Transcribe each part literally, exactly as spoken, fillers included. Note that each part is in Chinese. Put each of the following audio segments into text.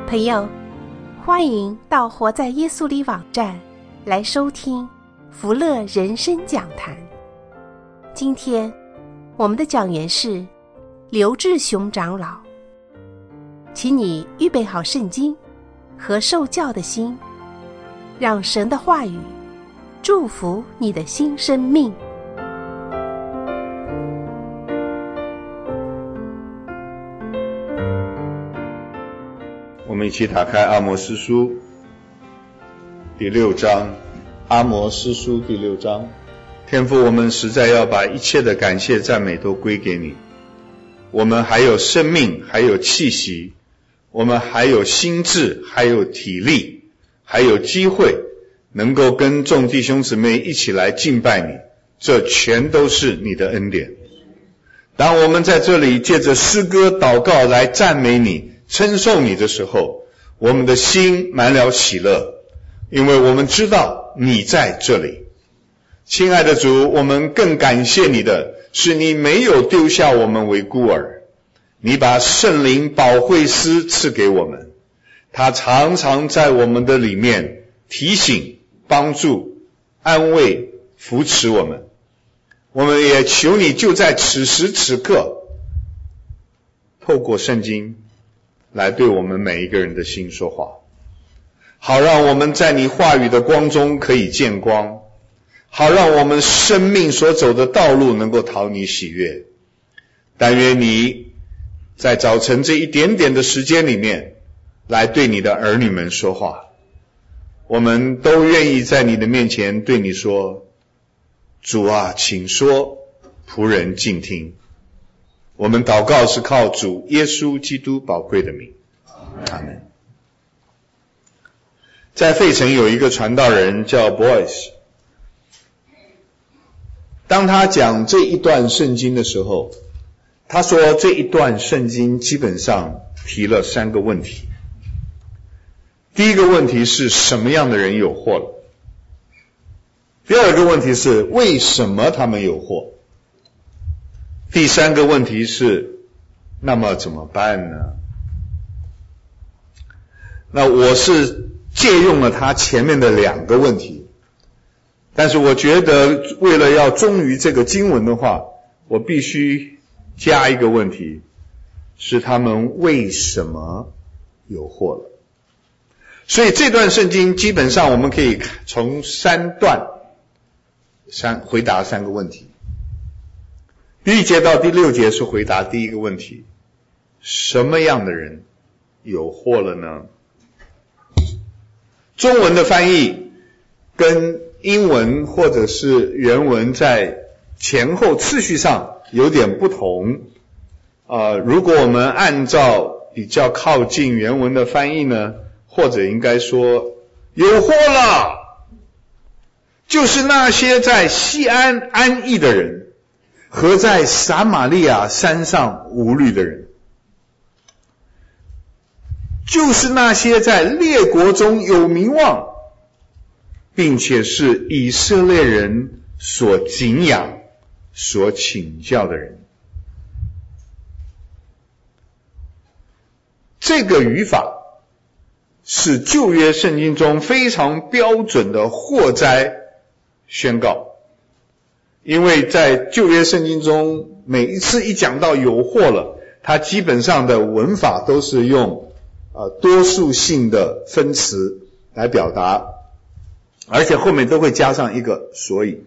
朋友，欢迎到活在耶稣里网站来收听福乐人生讲坛。今天我们的讲员是刘志雄长老，请你预备好圣经和受教的心，让神的话语祝福你的新生命。 我们一起打开阿摩司书第六章。阿摩司书第六章，天父，我们实在要把一切的感谢赞美都归给你。我们还有生命，还有气息，我们还有心智，还有体力，还有机会能够跟众弟兄姊妹一起来敬拜你，这全都是你的恩典。当我们在这里借着诗歌祷告来赞美你称颂你的时候，我们的心满了喜乐，因为我们知道你在这里。亲爱的主，我们更感谢你的是你没有丢下我们为孤儿，你把圣灵保惠师赐给我们，他常常在我们的里面提醒、帮助、安慰、扶持我们。我们也求你就在此时此刻透过圣经来对我们每一个人的心说话，好让我们在你话语的光中可以见光，好让我们生命所走的道路能够讨你喜悦。但愿你在早晨这一点点的时间里面来对你的儿女们说话，我们都愿意在你的面前对你说，主啊，请说，仆人静听。我们祷告是靠主耶稣基督宝贵的名，阿们。在费城有一个传道人叫 Boyce， 当他讲这一段圣经的时候，他说这一段圣经基本上提了三个问题。第一个问题是什么样的人有祸了？第二个问题是为什么他们有祸？第三个问题是那么怎么办呢？那我是借用了他前面的两个问题，但是我觉得为了要忠于这个经文的话，我必须加一个问题，是他们为什么有祸了。所以这段圣经基本上我们可以从三段三回答三个问题。第一节到第六节是回答第一个问题，什么样的人有祸了呢？中文的翻译跟英文或者是原文在前后次序上有点不同。呃，如果我们按照比较靠近原文的翻译呢，或者应该说有祸了，就是那些在西安安逸的人和在撒玛利亚山上无虑的人，就是那些在列国中有名望并且是以色列人所敬仰所请教的人。这个语法是旧约圣经中非常标准的祸灾宣告，因为在旧约圣经中每一次一讲到有祸了，它基本上的文法都是用呃多数性的分词来表达，而且后面都会加上一个所以。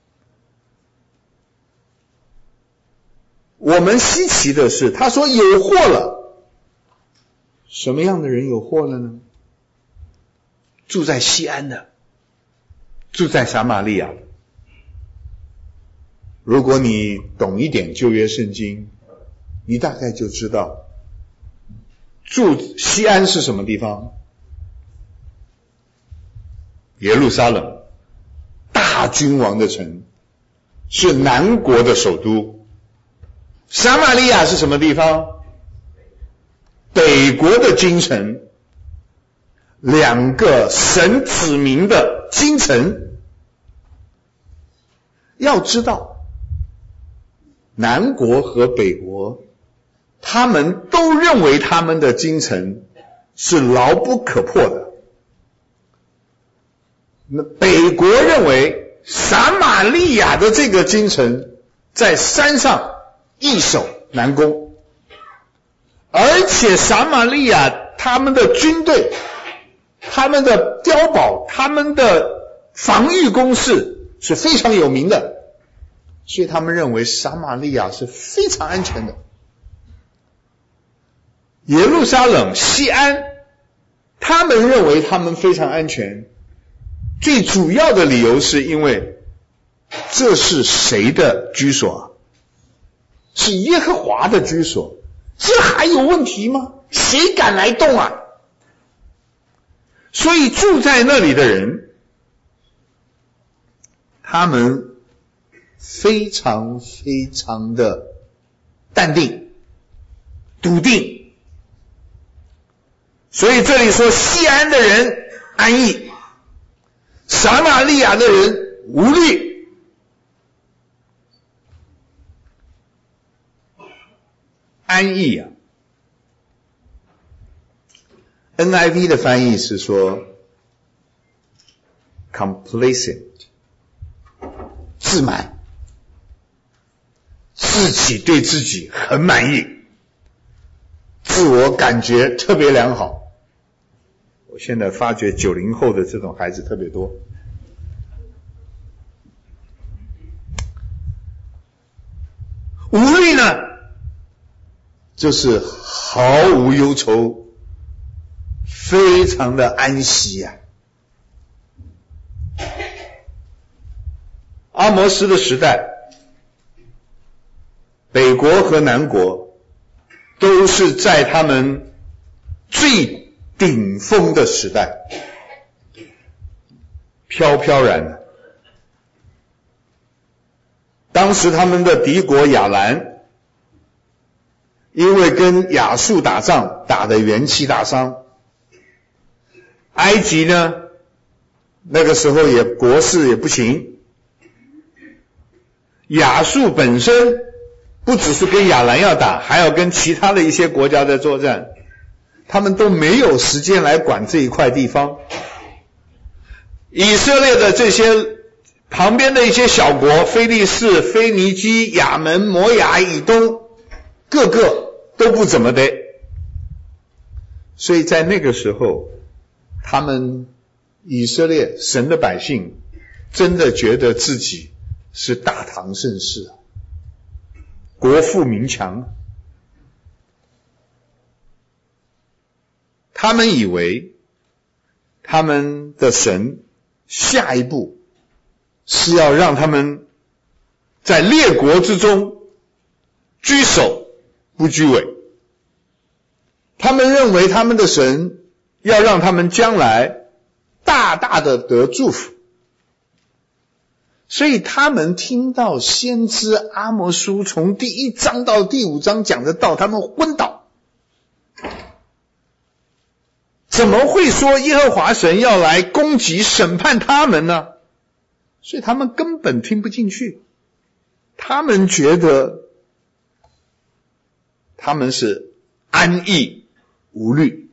我们稀奇的是他说有祸了，什么样的人有祸了呢？住在西安的，住在撒玛利亚的。如果你懂一点旧约圣经，你大概就知道住西安是什么地方？耶路撒冷，大君王的城，是南国的首都。撒玛利亚是什么地方？北国的京城，两个神子民的京城。要知道南国和北国他们都认为他们的京城是牢不可破的。那北国认为撒玛利亚的这个京城在山上易守难攻，而且撒玛利亚他们的军队、他们的碉堡、他们的防御工事是非常有名的，所以他们认为撒玛利亚是非常安全的。耶路撒冷、西安，他们认为他们非常安全，最主要的理由是因为这是谁的居所啊？是耶和华的居所，这还有问题吗？谁敢来动啊？所以住在那里的人，他们非常非常的淡定、笃定。所以这里说西安的人安逸，撒玛利亚的人无虑。安逸啊 ，N I V 的翻译是说 complacent， 自满，自己对自己很满意，自我感觉特别良好。我现在发觉九零后的这种孩子特别多。无虑呢，就是毫无忧愁，非常的安息啊。阿摩斯的时代，北国和南国都是在他们最顶峰的时代，飘飘然的。当时他们的敌国亚兰，因为跟亚述打仗打得元气大伤，埃及呢那个时候也国势也不行，亚述本身不只是跟亚兰要打，还要跟其他的一些国家在作战，他们都没有时间来管这一块地方。以色列的这些旁边的一些小国，非利士、腓尼基、亚门、摩亚以东，个个都不怎么的。所以在那个时候，他们以色列神的百姓真的觉得自己是大唐盛世，国富民强。他们以为他们的神下一步是要让他们在列国之中居首不居尾，他们认为他们的神要让他们将来大大的得祝福，所以他们听到先知阿摩书从第一章到第五章讲的道，他们昏倒。怎么会说耶和华神要来攻击审判他们呢？所以他们根本听不进去，他们觉得他们是安逸无虑。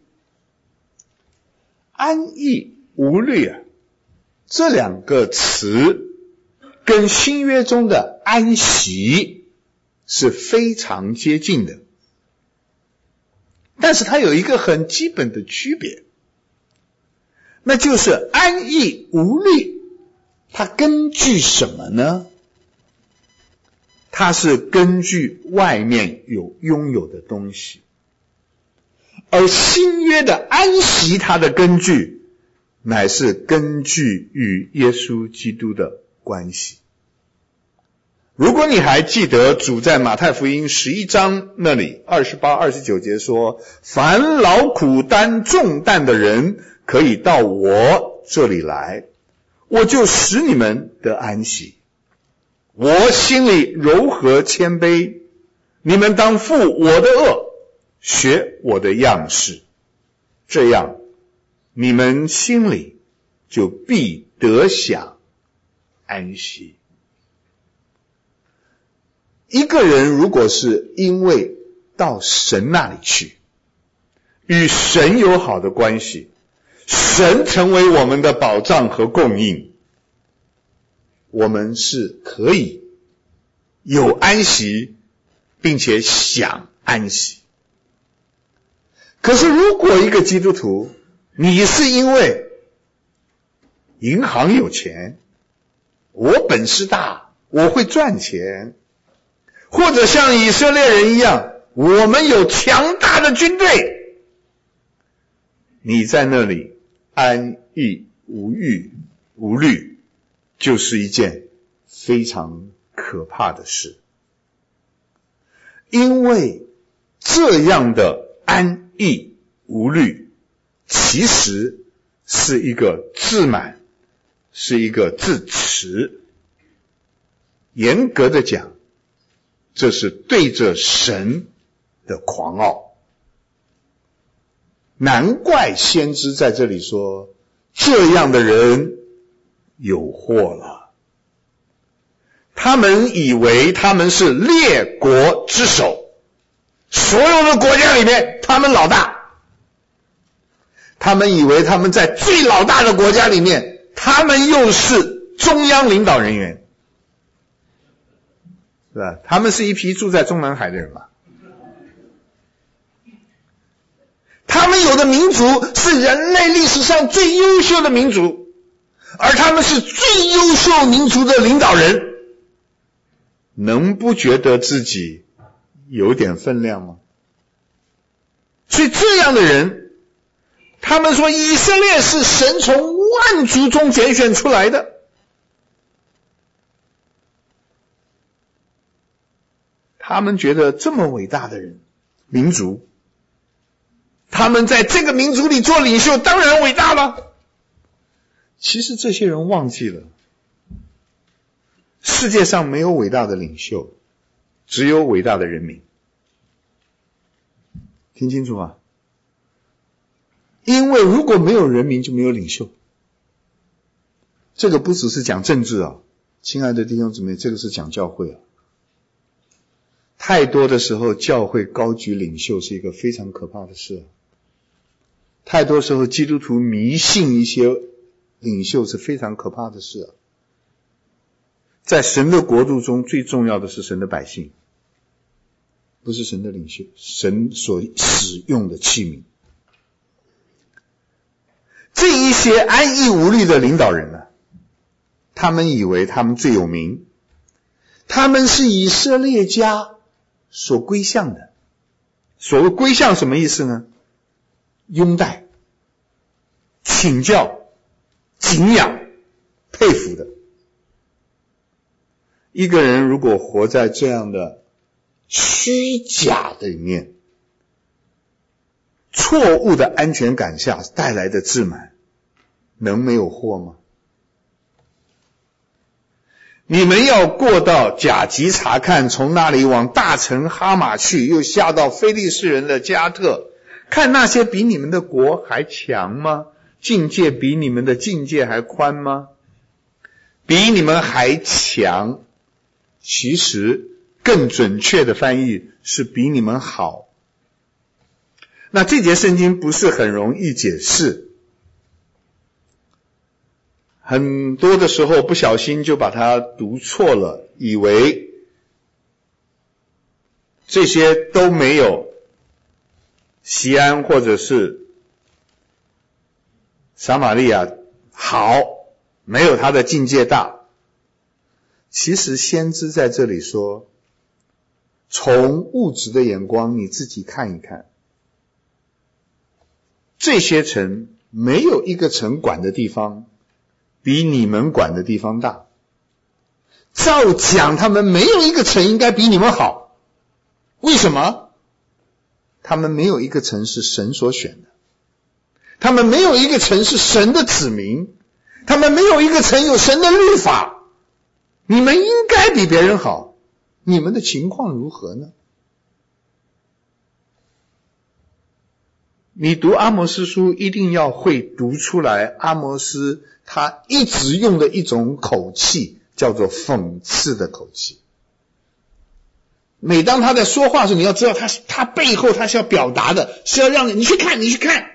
安逸无虑啊，这两个词跟新约中的安息是非常接近的，但是它有一个很基本的区别，那就是安逸无虑，它根据什么呢？它是根据外面有拥有的东西，而新约的安息，它的根据乃是根据与耶稣基督的关系。如果你还记得主在马太福音十一章那里二十八、二十九节说，凡劳苦担重担的人可以到我这里来，我就使你们得安息。我心里柔和谦卑，你们当负我的恶，学我的样式，这样你们心里就必得享安息。一个人如果是因为到神那里去， 与神有好的关系，神成为我们的保障和供应，我们是可以有安息，并且想安息。可是如果一个基督徒，你是因为银行有钱，我本事大，我会赚钱，或者像以色列人一样，我们有强大的军队，你在那里安逸无欲无虑，就是一件非常可怕的事。因为这样的安逸无虑其实是一个自满，是一个自持。严格的讲，这是对着神的狂傲。难怪先知在这里说，这样的人有祸了。他们以为他们是列国之首，所有的国家里面他们老大。他们以为他们在最老大的国家里面，他们又是中央领导人员，是吧？他们是一批住在中南海的人嘛。他们有的民族是人类历史上最优秀的民族，而他们是最优秀民族的领导人，能不觉得自己有点分量吗？所以这样的人，他们说以色列是神从万族中拣选出来的。他们觉得这么伟大的人，民族，他们在这个民族里做领袖，当然伟大了。其实这些人忘记了，世界上没有伟大的领袖，只有伟大的人民。听清楚吗？因为如果没有人民，就没有领袖。这个不只是讲政治啊，亲爱的弟兄姊妹，这个是讲教会啊。太多的时候，教会高举领袖是一个非常可怕的事啊。太多时候，基督徒迷信一些领袖是非常可怕的事啊。在神的国度中，最重要的是神的百姓，不是神的领袖，神所使用的器皿。这一些安逸无虑的领导人呢、啊，他们以为他们最有名，他们是以色列家所归向的。所谓归向什么意思呢？拥戴、请教、敬仰、佩服的。一个人如果活在这样的虚假的里面，错误的安全感下带来的自满，能没有祸吗？你们要过到甲级查看，从那里往大城哈马去，又下到非利士人的加特，看那些比你们的国还强吗？境界比你们的境界还宽吗？比你们还强，其实更准确的翻译是比你们好。那这节圣经不是很容易解释，很多的时候不小心就把它读错了，以为这些都没有西安或者是撒玛利亚好，没有他的境界大。其实先知在这里说，从物质的眼光你自己看一看，这些城没有一个城管的地方比你们管的地方大。照讲他们没有一个城应该比你们好。为什么？他们没有一个城是神所选的，他们没有一个城是神的子民，他们没有一个城有神的律法。你们应该比别人好，你们的情况如何呢？你读阿摩司书一定要会读出来，阿摩司他一直用的一种口气叫做讽刺的口气。 每当他在说话的时候，你要知道他他背后他是要表达的，是要让你你去看，你去看。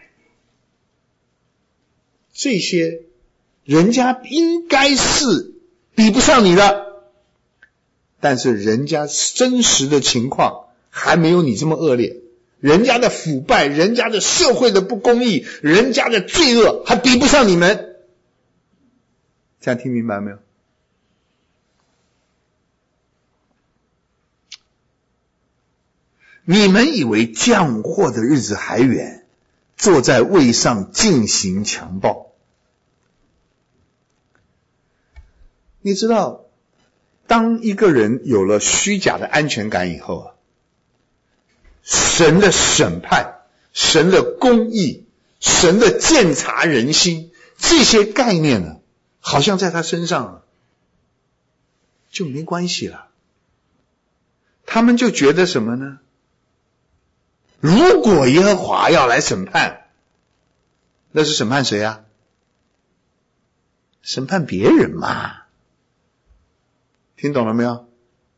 这些人家应该是比不上你的，但是人家真实的情况还没有你这么恶劣，人家的腐败，人家的社会的不公义，人家的罪恶还比不上你们。这样听明白没有？你们以为降祸的日子还远，坐在位上进行强暴。你知道，当一个人有了虚假的安全感以后啊，神的审判，神的公义，神的鉴察人心，这些概念呢，好像在他身上啊就没关系了。他们就觉得什么呢？如果耶和华要来审判，那是审判谁啊？审判别人嘛。听懂了没有？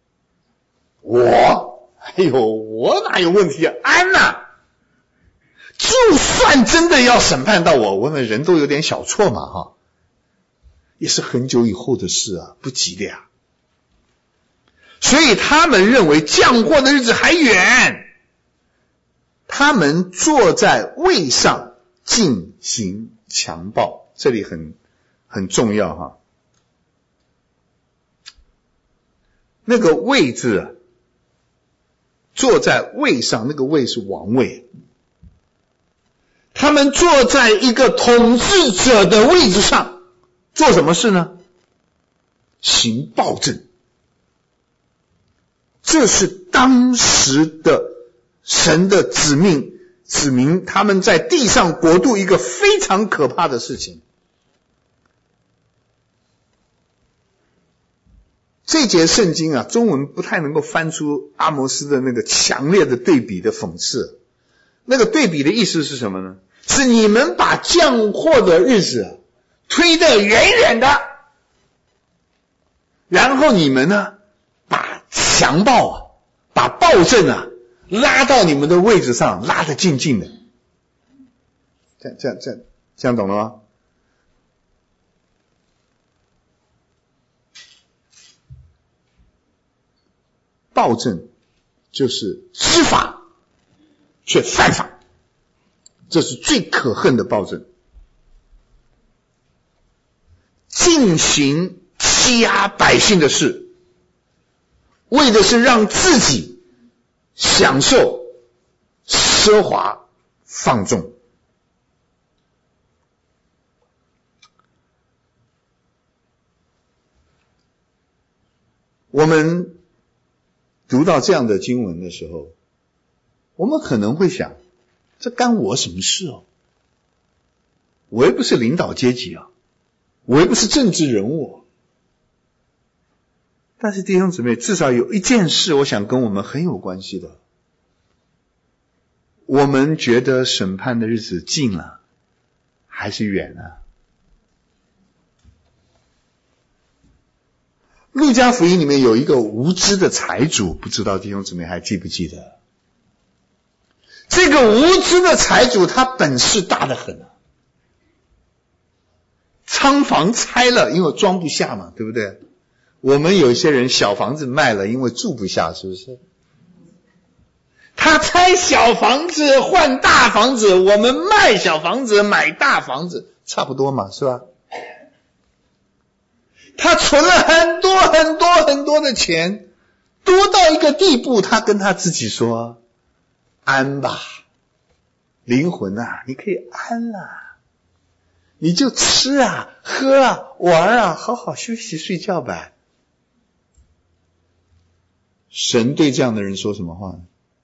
我，哎呦，我哪有问题啊？安呐！就算真的要审判到我，我们人都有点小错嘛，哈，也是很久以后的事啊，不急的呀。所以他们认为降祸的日子还远，他们坐在位上进行强暴，这里很很重要哈。那个位字啊，坐在位上，那个位是王位。他们坐在一个统治者的位置上，做什么事呢？行暴政。这是当时的神的指命，指明他们在地上国度一个非常可怕的事情。这节圣经啊，中文不太能够翻出阿摩斯的那个强烈的对比的讽刺。那个对比的意思是什么呢？是你们把降祸的日子推得远远的，然后你们呢，把强暴啊，把暴政啊，拉到你们的位置上，拉得近近的。这样这样这样这样懂了吗？暴政就是知法却犯法，这是最可恨的暴政。进行欺压百姓的事，为的是让自己享受奢华放纵。我们读到这样的经文的时候，我们可能会想，这干我什么事哦？我又不是领导阶级啊，我又不是政治人物。但是弟兄姊妹，至少有一件事我想跟我们很有关系的。我们觉得审判的日子近了还是远了？路加福音里面有一个无知的财主，不知道弟兄姊妹还记不记得？这个无知的财主他本事大得很啊，仓房拆了，因为装不下嘛，对不对？我们有一些人小房子卖了，因为住不下，是不是？他拆小房子换大房子，我们卖小房子买大房子，差不多嘛，是吧？他存了很多很多很多的钱，多到一个地步，他跟他自己说，安吧，灵魂啊，你可以安啦，你就吃啊喝啊玩啊，好好休息睡觉吧。神对这样的人说什么话呢？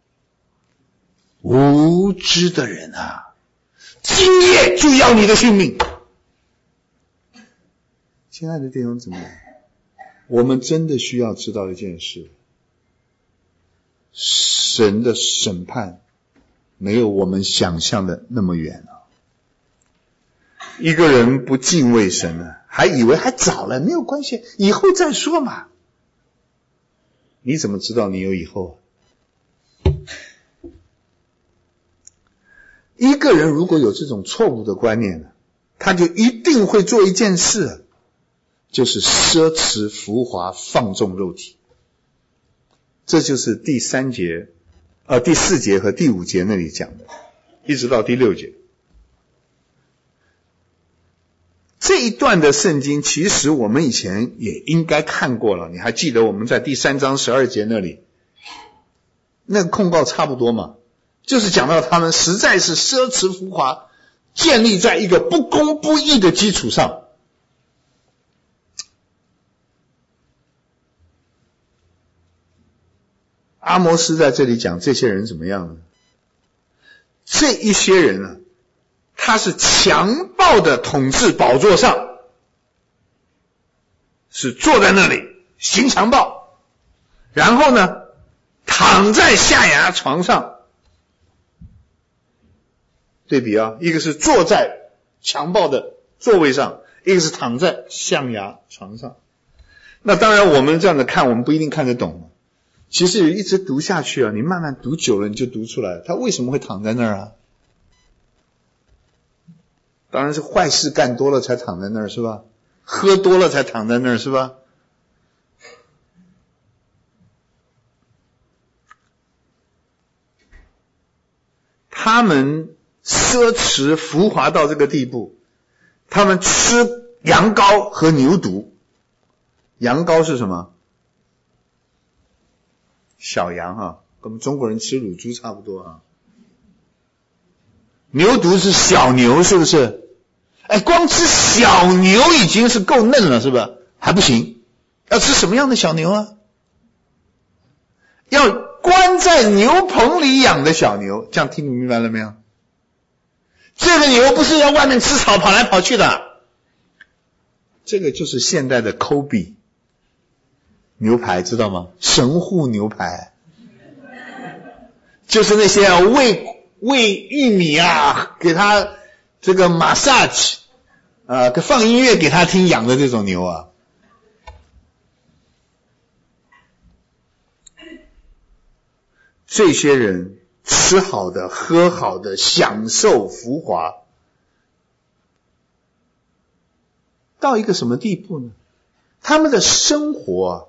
无知的人啊，今夜就要你的性命。亲爱的弟兄姊妹，我们真的需要知道一件事，神的审判没有我们想象的那么远啊。一个人不敬畏神呢，还以为还早了，没有关系，以后再说嘛。你怎么知道你有以后啊？ 一个人如果有这种错误的观念，他就一定会做一件事，就是奢侈浮华，放纵肉体。这就是第三节呃第四节和第五节那里讲的，一直到第六节。这一段的圣经其实我们以前也应该看过了，你还记得我们在第三章十二节那里那个控告差不多嘛，就是讲到他们实在是奢侈浮华，建立在一个不公不义的基础上。阿摩斯在这里讲这些人怎么样呢？这一些人呢，他是强暴的统治宝座上，是坐在那里行强暴，然后呢躺在象牙床上。对比啊，一个是坐在强暴的座位上，一个是躺在象牙床上。那当然我们这样的看，我们不一定看得懂，其实一直读下去啊，你慢慢读久了你就读出来了，他为什么会躺在那儿啊？当然是坏事干多了才躺在那儿，是吧？喝多了才躺在那儿，是吧？他们奢侈浮华到这个地步，他们吃羊羔和牛犊。羊羔是什么？小羊啊，跟我们中国人吃乳猪差不多啊。牛犊是小牛，是不是？哎，光吃小牛已经是够嫩了，是吧？还不行，要吃什么样的小牛啊？要关在牛棚里养的小牛，这样听明白了没有？这个牛不是要外面吃草跑来跑去的，这个就是现代的 Kobe 牛排，知道吗？神户牛排，就是那些啊喂喂玉米啊，给他这个 massage 啊，放音乐给他听养的这种牛啊。这些人吃好的喝好的，享受浮华，到一个什么地步呢？他们的生活啊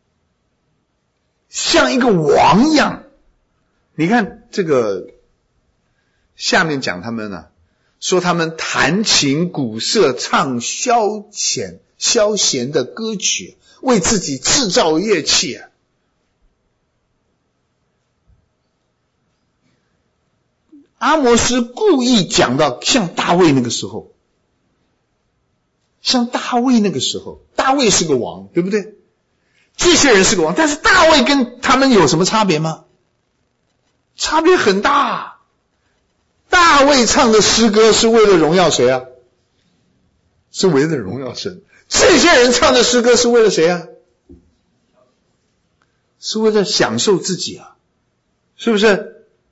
像一个王一样。你看这个下面讲他们呢、啊，说他们弹琴鼓瑟，唱消遣消闲的歌曲，为自己制造乐器啊。阿摩斯故意讲到像大卫那个时候，像大卫那个时候，大卫是个王，对不对？这些人是个王，但是大卫跟他们有什么差别吗？差别很大。大卫唱的诗歌是为了荣耀谁啊？是为了荣耀神。这些人唱的诗歌是为了谁啊？是为了享受自己啊，是不是？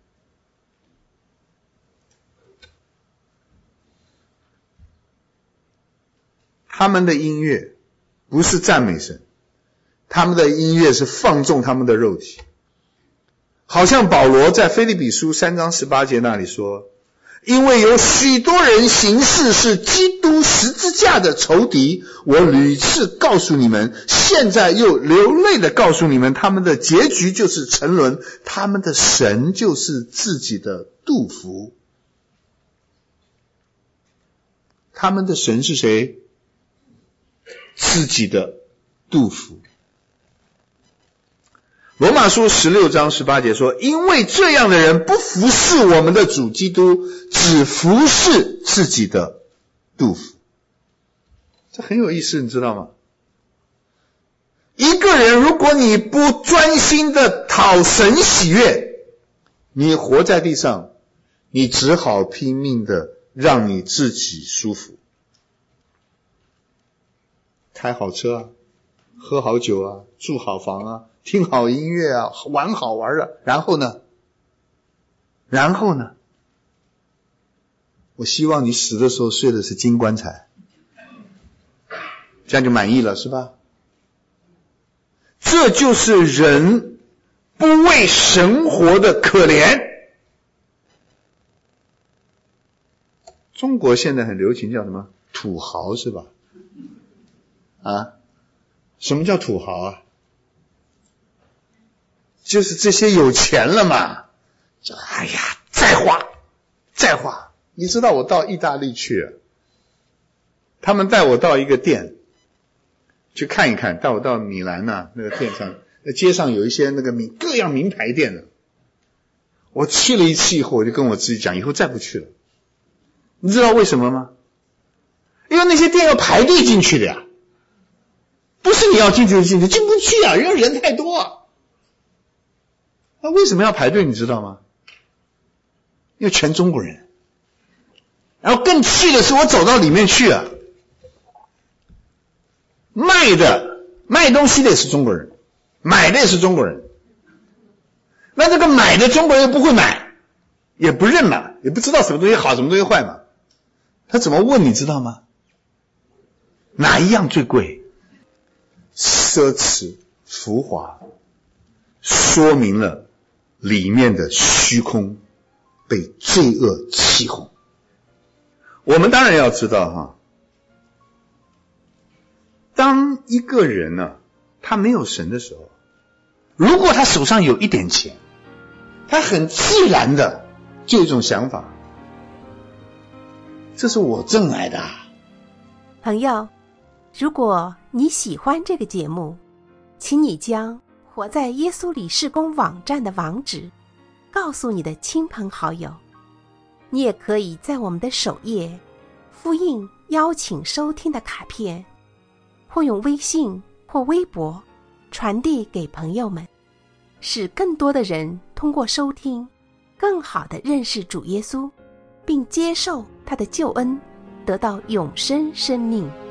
他们的音乐不是赞美神，他们的音乐是放纵他们的肉体。好像保罗在腓立比书三章十八节那里说，因为有许多人行事是基督十字架的仇敌，我屡次告诉你们，现在又流泪的告诉你们，他们的结局就是沉沦，他们的神就是自己的肚腹。他们的神是谁？自己的肚腹。罗马书十六章十八节说，因为这样的人不服侍我们的主基督，只服侍自己的肚腹。这很有意思，你知道吗？一个人如果你不专心的讨神喜悦，你活在地上，你只好拼命的让你自己舒服，开好车啊，喝好酒啊，住好房啊，听好音乐啊，玩好玩的。然后呢然后呢我希望你死的时候睡的是金棺材，这样就满意了，是吧？这就是人不为神活的可怜。 中国现在很流行叫什么土豪是吧？啊，什么叫土豪啊？就是这些有钱了嘛，就哎呀再花再花。你知道我到意大利去了，他们带我到一个店去看一看，带我到米兰啊，那个店上，那街上有一些那个名各样名牌店的。我去了一次以后，我就跟我自己讲，以后再不去了。你知道为什么吗？因为那些店要排队进去的呀，不是你要进去就进去，进不去啊，因为人太多啊。那为什么要排队你知道吗？因为全中国人。然后更气的是我走到里面去啊，卖的卖东西的也是中国人，买的也是中国人。那这个买的中国人又不会买，也不认嘛，也不知道什么东西好什么东西坏嘛。他怎么问你知道吗？哪一样最贵？奢侈浮华，说明了里面的虚空被罪恶欺哄。我们当然要知道哈，当一个人呢、啊，他没有神的时候，如果他手上有一点钱，他很自然的就有一种想法，这是我挣来的啊。 朋友，如果你喜欢这个节目，请你将活在耶稣里事工网站的网址告诉你的亲朋好友。你也可以在我们的首页复印邀请收听的卡片，或用微信或微博传递给朋友们，使更多的人通过收听更好地认识主耶稣，并接受他的救恩，得到永生生命。